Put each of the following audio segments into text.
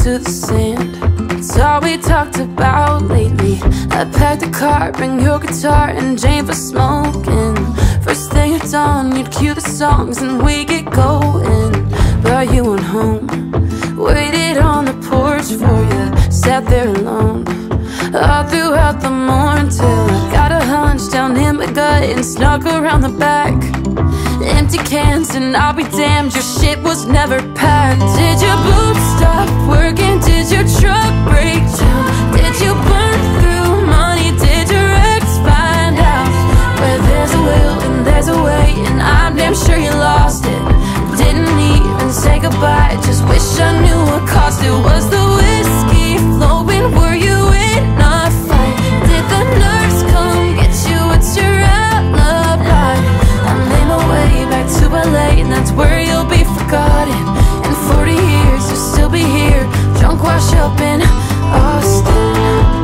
to the sand. It's all we talked about lately. I packed a car, bring your guitar and Jane for smoking. First thing at dawn, you'd cue the songs and we get going. But you went home, waited on the porch for you, sat there alone all throughout the morning till I got a hunch down in my gut and snuck around the back. Empty cans and I'll be damned, your shit was never packed. Did your boots stop working? Did your truck break down? Did you burn through money? Did your ex find out? Where there's a will and there's a way, and I'm damn sure you lost it. Didn't even say goodbye, just wish I knew what cost it. Was the whiskey flowing? Were you in a fight? Did the nurse come get you? What's your alibi? I made my way back to LA, and that's where you'll be forgotten. In 40 years you'll still be here, drunk, wash up in Austin.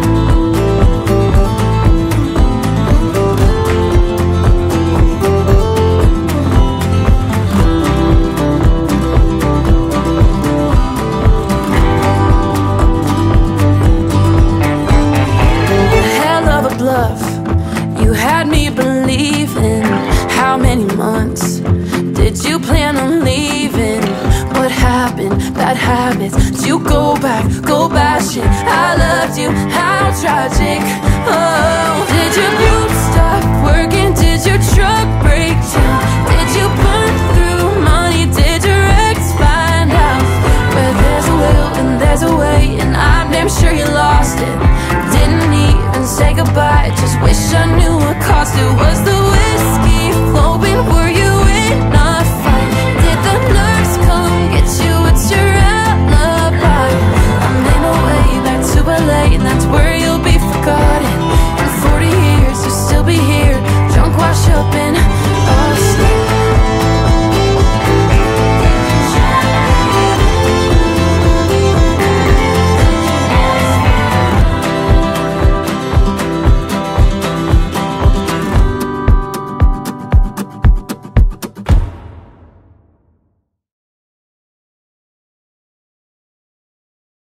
You had me believing. How many months did you plan on leaving? What happened? Bad habits. Did you go bashing? I loved you, how tragic. Oh, did your boots stop working? Did your truck break down? Did you burn through money? Did your ex find out? Where there's a will and there's a way, and I'm damn sure you lost it. Didn't even say goodbye, just wish I knew what cost it. Was the whiskey flowing? Were you in